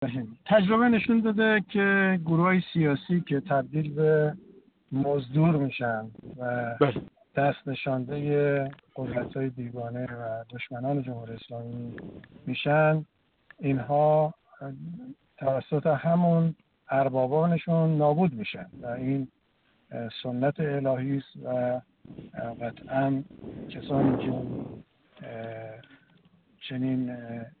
تجربه نشون داده که گروه‌های سیاسی که تبدیل به مزدور میشن و دست نشانده قدرت‌های بیگانه و دشمنان جمهوری اسلامی میشن، اینها توسط همون اربابانشون نابود میشن و این سنت الهی است و قطعا کسانی که چنین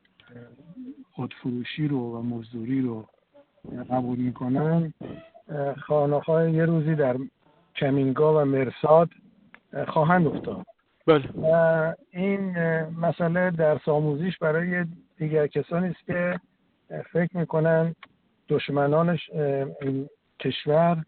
خودفروشی رو و مزدوری رو قبول میکنن خانه‌های یه روزی در کمینگا و مرصاد خواهند افتاد. بله. و این مسئله درس آموزیش برای دیگر کسانی است که فکر میکنن دشمنانش این کشور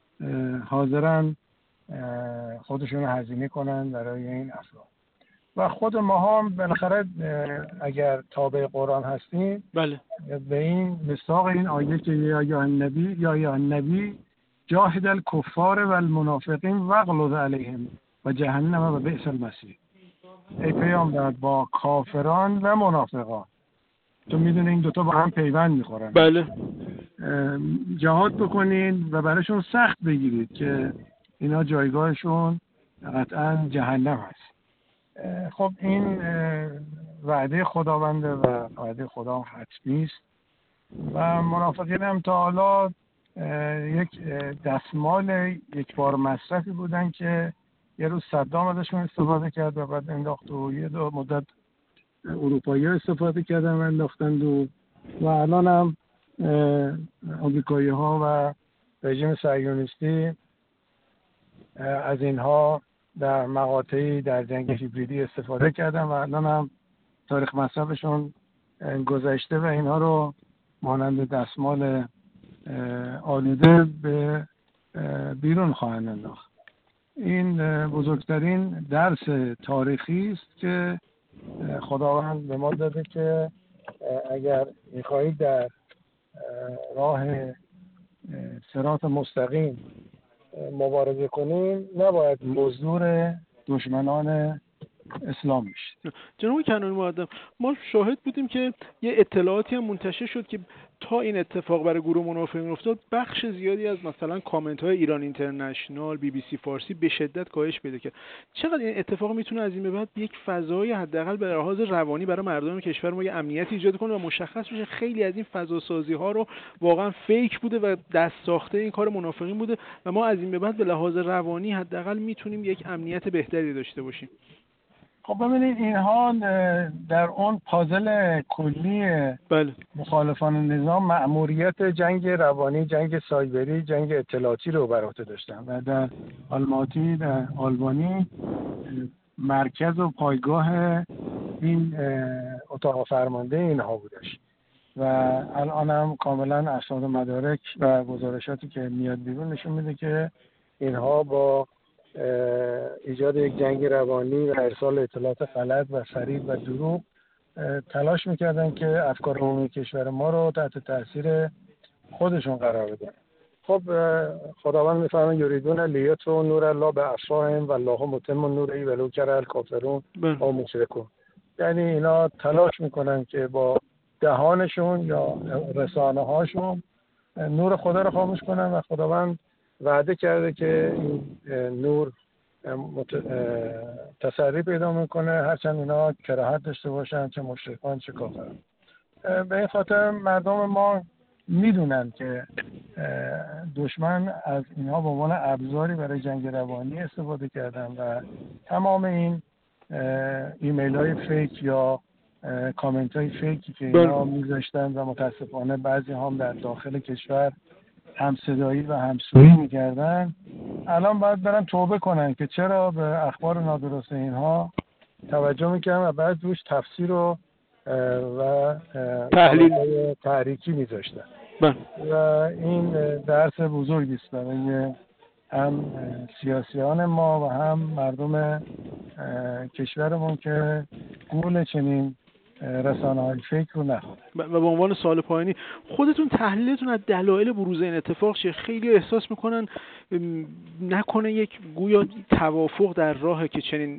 حاضرن خودشون رو هزینه کنن برای این افراد. و خود ما هم بالاخره اگر تابع قرآن هستیم، بله، به این مصداق این آیه که یا النبی جاهد الکفار و المنافقین واغلظ علیهم و جهنم و بئس المصیر. ای پیامبر با کافران و منافقان، تو میدونی این دوتا با هم پیوند میخورن، بله، جهاد بکنین و براشون سخت بگیرید که اینا جایگاهشون قطعا جهنم هست. خب این وعده خداونده و وعده خدا حتمی است و منافقین هم تا حالا یک دستمال یک بار مصرفی بودن که یه روز صدام ازشون استفاده کرد و بعد انداخت و یه دو مدت اروپایی ها استفاده کردن و انداختند و الان هم آمریکایی ها و رژیم صهیونیستی از اینها در مقاطعی در جنگ هیبریدی استفاده کردن و الان هم تاریخ مصرفشون گذشته و اینها رو مانند دستمال آلوده به بیرون خواهند انداخت. این بزرگترین درس تاریخی است که خداوند به ما داده که اگر می‌خواهید در راه صراط مستقیم مبارزه کنیم، نباید مزدور دشمنان اسلام میشید. جناب کنانی مقدم، ما شاهد بودیم که یه اطلاعاتی هم منتشر شد که تا این اتفاق برای گروه منافقین افتاد، بخش زیادی از مثلا کامنت های ایران اینترنشنال، BBC فارسی به شدت کاهش پیدا کرد. چقدر این اتفاق میتونه از این به بعد یک فضای حداقل به لحاظ روانی برای مردم کشور ما یه امنیت ایجاد کنه و مشخص بشه خیلی از این فضاسازی ها رو واقعا فیک بوده و دست ساخته این کار منافقین بوده و ما از این به بعد به لحاظ روانی حداقل میتونیم یک امنیت بهتری داشته باشیم. خب ببینید، اینها در اون پازل کلی بله. مخالفان نظام مأموریت جنگ روانی، جنگ سایبری، جنگ اطلاعاتی رو بر عهده داشتن و در آلماتی، در آلبانی مرکز و پایگاه این اتاق فرمانده اینها بودش و الان هم کاملا اسناد و مدارک و گزارشاتی که میاد بیرون نشون میده که اینها با ایجاد یک جنگ روانی و ارسال اطلاعات غلط و فریب و دروغ تلاش میکردن که افکار عمومی کشور ما رو تحت تاثیر خودشون قرار بدن. خب خداوند میفرماید یریدون لیطفئوا نور الله بافواههم والله متم نوره ولو کره الکافرون و مشرکون. یعنی اینا تلاش میکنن که با دهانشون یا رسانه هاشون نور خدا رو خاموش کنن و خداوند وعده کرده که این نور تسری پیدا میکنه هرچند اینا کراهت داشته باشن، چه مشرکان چه کافران. به این خاطر مردم ما میدونن که دشمن از اینها به عنوان ابزاری برای جنگ روانی استفاده کردن و تمام این ایمیل های فیک یا کامنت های فیکی که اینا میذاشتن و متاسفانه بعضی هم در داخل کشور همصدایی و همسویی میکردن، الان باید برن توبه کنن که چرا به اخبار نادرست اینها توجه میکردن و بعد روش تفسیر و تحلیل تحریکی میذاشتن و این درس بزرگی است برای هم سیاسیان ما و هم مردم کشورمون که گول چنین رسانه‌های فکر رو نخوره. و به عنوان سوال پایانی، خودتون تحلیلتون از دلایل بروز این اتفاق چیه؟ خیلی احساس میکنن نکنه یک گویا توافق در راه که چنین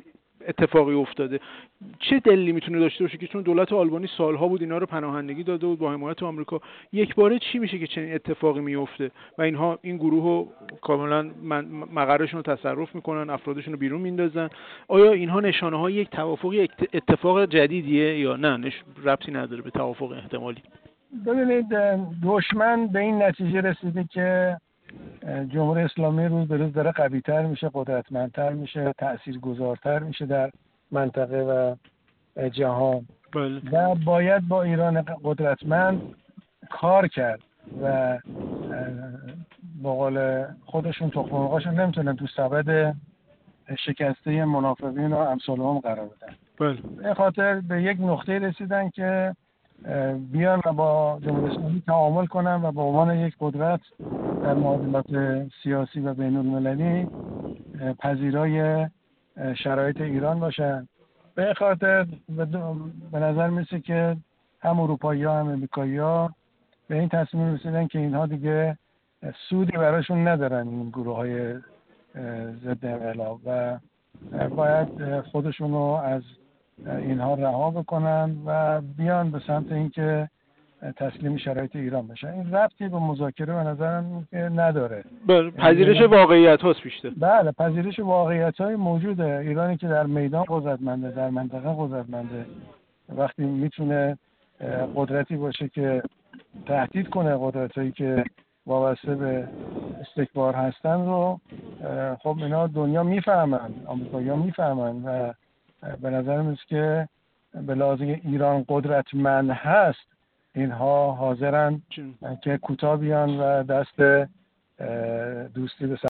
اتفاقی افتاده. چه دلیلی میتونه داشته باشه که چون دولت آلبانی سالها بود اینا رو پناهندگی داده بود با حمایت آمریکا، یک باره چی میشه که چنین اتفاقی میفته و اینها این گروه رو کاملا مقرشون رو تصرف میکنن، افرادشون رو بیرون میندازن؟ آیا اینها نشانه های یک توافقی اتفاق جدیدیه یا نه ربطی نداره به توافق احتمالی؟ ببینید، دشمن به این نتیجه رسیده که جمهوری اسلامی روز به روز داره قوی‌تر میشه، قدرتمندتر میشه، تاثیرگذارتر میشه در منطقه و جهان. بله. و باید با ایران قدرتمند کار کرد و با قول خودشون تخم مرغاشون نمیتونن تو سبد شکسته منافقین و امثال هم قرار بدن. بله. به خاطر به یک نقطه رسیدن که بیان و با جمهوری اسلامی تعامل کنن و به عنوان یک قدرت در معادلات سیاسی و بین المللی پذیرای شرایط ایران باشن. به خاطر به نظر میسه که هم اروپایی‌ها هم امریکایی‌ها به این تصمیم رسیدن که اینها دیگه سودی براشون ندارن، این گروه‌های ضد انقلاب، و باید خودشونو از اینها رها بکنن و بیان به سمت اینکه تسلیم شرایط ایران بشن. این ربطی به مذاکره به نظرم که نداره. بله، پذیرش واقعیت هاست بیشتر. بله، پذیرش واقعیت های موجوده. ایرانی که در میدان قدرتمنده، در منطقه قدرتمنده، وقتی میتونه قدرتی باشه که تهدید کنه قدرتایی که وابسته به استکبار هستن رو، خب اینا دنیا میفهمن، آمریکایی‌ها میفهمن و به نظر میاد که به لحاظ ایران قدرتمند هست، اینها حاضرن که کوتاه بیان و دست دوستی به